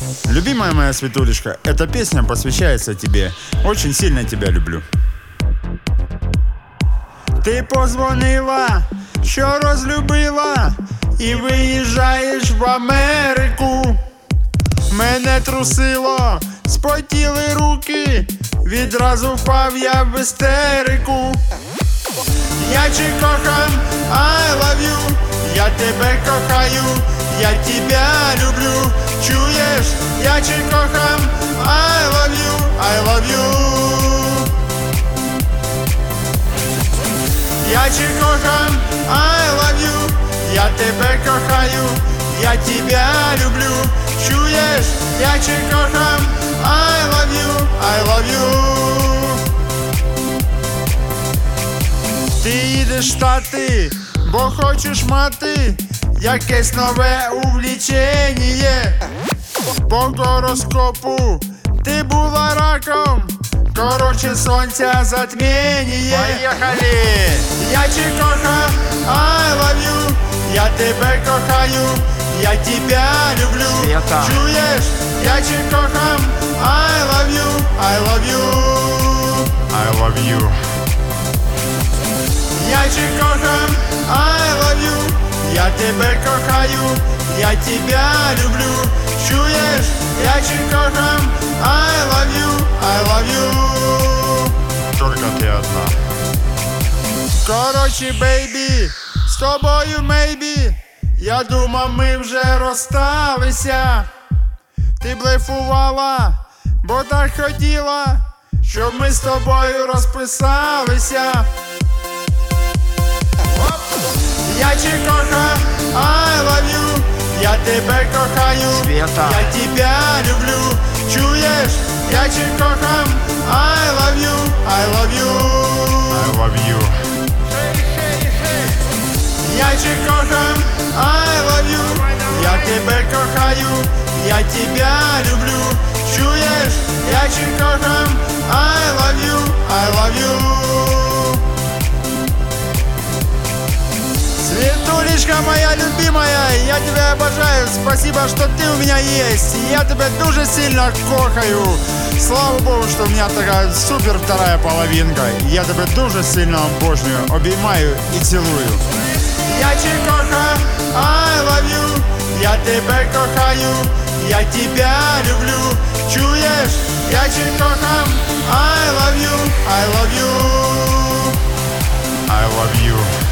Любимая моя Светулечка, эта песня посвящается тебе. Очень сильно тебя люблю. Ти позвонила, що розлюбила, і виїжджаєш в Америку. Мене трусило, спотіли руки, відразу впав я в істерику. Я чи кохам, I love you, я тебе кохаю, я тебя люблю. Чуєш, я чи кохам, I love you, I love you. Я чи кохам, I love you, я тебе кохаю, я тебя люблю. Чуєш, я чи кохам, I love you, I love you. Ти їдеш в Штати, бо хочеш мати якесь нове увлічення. По гороскопу ти була раком, короче, сонця затміння. Поїхали! Я чи кохам, I love you, я тебе кохаю, я тебя люблю. Света. Чуєш, я чи кохам, I love you, I love you, I love you. Я чи кохам, I love you, я тебе кохаю, я тебя люблю. Чуєш, я чи кохам, I love you, I love you. Только ти одна. Короче, бейбі, з тобою мейбі, я думав, ми вже розсталися. Ти блефувала, бо так хотіла, щоб ми з тобою розписалися. Я чи кохам, I love you, я тебе кохаю, Света. Я тебя люблю. Чуєш, я чи кохам, I love you, I love you, I love you. Я чи кохам, I love you, я тебе кохаю, я тебя люблю. Чуєш, я чи кохам, I love you, I love you. Светулечка моя любимая, я тебя обожаю, спасибо, что ты у меня есть. Я тебя дуже сильно кохаю. Слава Богу, что у меня такая супер вторая половинка. Я тебя дуже сильно обожнюю, обіймаю и целую. Я чи кохам, I love you, я тебе кохаю, я тебя люблю. Чуєш, я чи кохам, I love you, I love you, I love you.